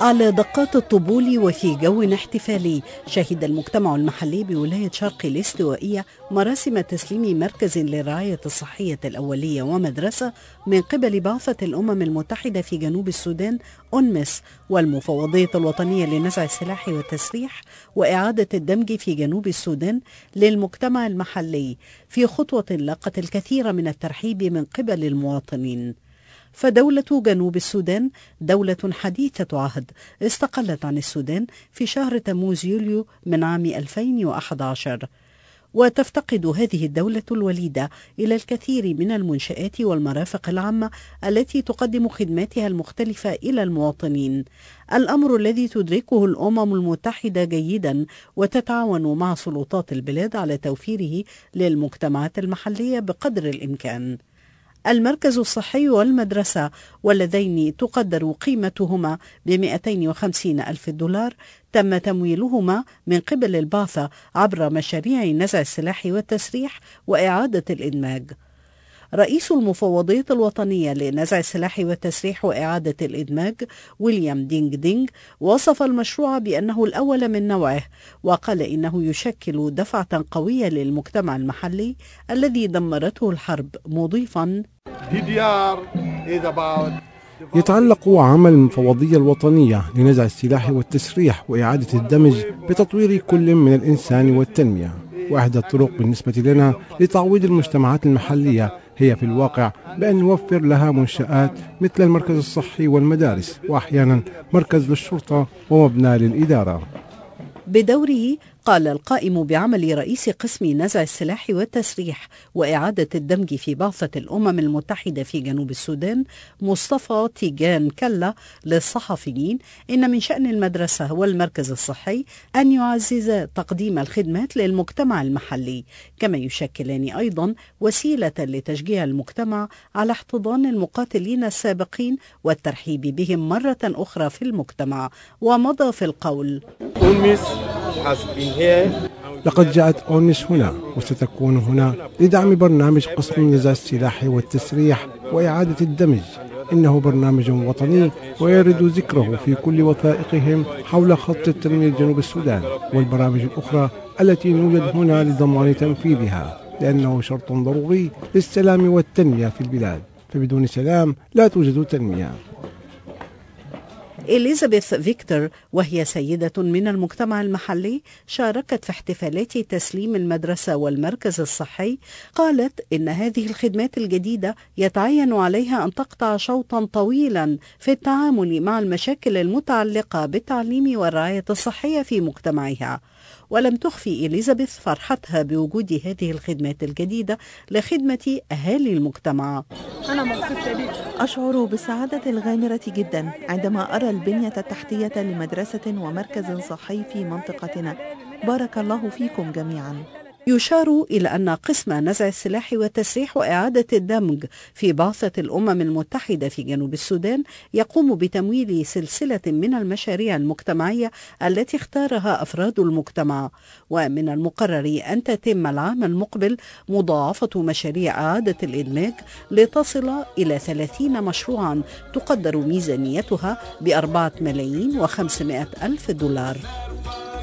على دقات الطبول وفي جو احتفالي، شهد المجتمع المحلي بولاية شرق الاستوائية مراسم تسليم مركز للرعاية الصحية الأولية ومدرسة من قبل بعثة الأمم المتحدة في جنوب السودان أونمس والمفوضية الوطنية لنزع السلاح والتسريح وإعادة الدمج في جنوب السودان للمجتمع المحلي، في خطوة لاقت الكثير من الترحيب من قبل المواطنين. فدولة جنوب السودان دولة حديثة عهد استقلت عن السودان في شهر تموز يوليو من عام 2011، وتفتقد هذه الدولة الوليدة إلى الكثير من المنشآت والمرافق العامة التي تقدم خدماتها المختلفة إلى المواطنين، الأمر الذي تدركه الأمم المتحدة جيدا وتتعاون مع سلطات البلاد على توفيره للمجتمعات المحلية بقدر الإمكان. المركز الصحي والمدرسة واللذين تقدر قيمتهما ب250 ألف دولار تم تمويلهما من قبل البعثة عبر مشاريع نزع السلاح والتسريح وإعادة الإدماج. رئيس المفوضية الوطنية لنزع السلاح والتسريح وإعادة الإدماج ويليام دينغ دينغ وصف المشروع بأنه الأول من نوعه، وقال إنه يشكل دفعة قوية للمجتمع المحلي الذي دمرته الحرب، مضيفا: يتعلق عمل المفوضية الوطنية لنزع السلاح والتسريح وإعادة الدمج بتطوير كل من الإنسان والتنمية، وإحدى الطرق بالنسبة لنا لتعويض المجتمعات المحلية هي في الواقع بأن نوفر لها منشآت مثل المركز الصحي والمدارس، وأحيانا مركز للشرطة ومبنى للإدارة. بدوره قال القائم بعمل رئيس قسم نزع السلاح والتسريح وإعادة الدمج في بعثة الأمم المتحدة في جنوب السودان مصطفى تيجان كلا للصحفيين إن من شأن المدرسة والمركز الصحي أن يعزز تقديم الخدمات للمجتمع المحلي، كما يشكلان أيضا وسيلة لتشجيع المجتمع على احتضان المقاتلين السابقين والترحيب بهم مرة أخرى في المجتمع. ومضى في القول: لقد جاءت أونس هنا وستكون هنا لدعم برنامج قسم نزع السلاح والتسريح وإعادة الدمج. إنه برنامج وطني ويرد ذكره في كل وثائقهم حول خط التنمية جنوب السودان والبرامج الأخرى التي نوجد هنا لضمان تنفيذها، لأنه شرط ضروري للسلام والتنمية في البلاد، فبدون سلام لا توجد تنمية. إليزابيث فيكتور وهي سيدة من المجتمع المحلي شاركت في احتفالات تسليم المدرسة والمركز الصحي، قالت إن هذه الخدمات الجديدة يتعين عليها أن تقطع شوطا طويلا في التعامل مع المشاكل المتعلقة بالتعليم والرعاية الصحية في مجتمعها. ولم تخفي إليزابيث فرحتها بوجود هذه الخدمات الجديدة لخدمة أهالي المجتمع. أنا مبسوطة، أشعر بالسعادة الغامرة جدا عندما أرى البنية التحتية لمدرسة ومركز صحي في منطقتنا. بارك الله فيكم جميعا. يشار إلى أن قسم نزع السلاح والتسريح وإعادة الدمج في بعثة الأمم المتحدة في جنوب السودان يقوم بتمويل سلسلة من المشاريع المجتمعية التي اختارها أفراد المجتمع، ومن المقرر أن تتم العام المقبل مضاعفة مشاريع إعادة الإدماج لتصل إلى 30 مشروعا تقدر ميزانيتها ب4,500,000 دولار.